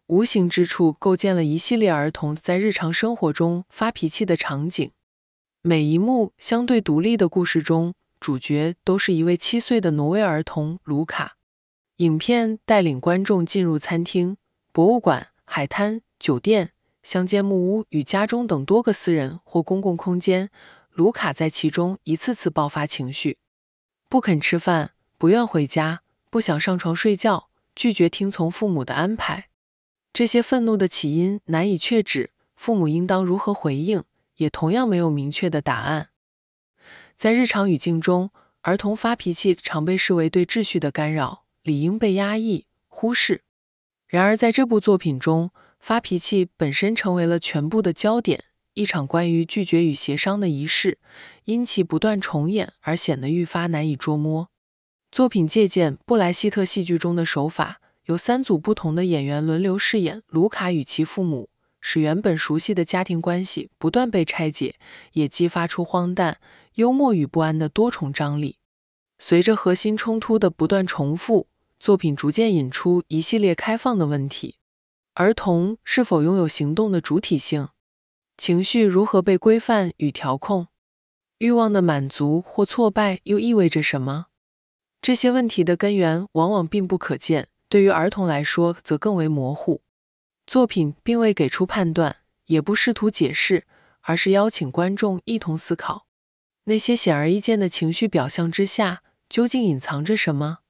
无形之处构建了一系列儿童在日常生活中发脾气的场景。每一幕相对独立的故事中，主角都是一位7岁的挪威儿童卢卡。影片带领观众进入餐厅、博物馆、海滩、酒店、乡间木屋与家中等多个私人或公共空间，卢卡在其中一次次爆发情绪，不肯吃饭，不愿回家，不想上床睡觉，拒绝听从父母的安排。这些愤怒的起因难以确指，父母应当如何回应，也同样没有明确的答案。在日常语境中，儿童发脾气常被视为对秩序的干扰，理应被压抑、忽视。然而在这部作品中，发脾气本身成为了全部的焦点，一场关于拒绝与协商的仪式，因其不断重演而显得愈发难以捉摸。作品借鉴布莱希特戏剧中的手法，由3组不同的演员轮流饰演卢卡与其父母，使原本熟悉的家庭关系不断被拆解，也激发出荒诞、幽默与不安的多重张力。随着核心冲突的不断重复，作品逐渐引出一系列开放的问题：儿童是否拥有行动的主体性？情绪如何被规范与调控？欲望的满足或挫败又意味着什么？这些问题的根源往往并不可见，对于儿童来说则更为模糊。作品并未给出判断，也不试图解释，而是邀请观众一同思考，那些显而易见的情绪表象之下，究竟隐藏着什么？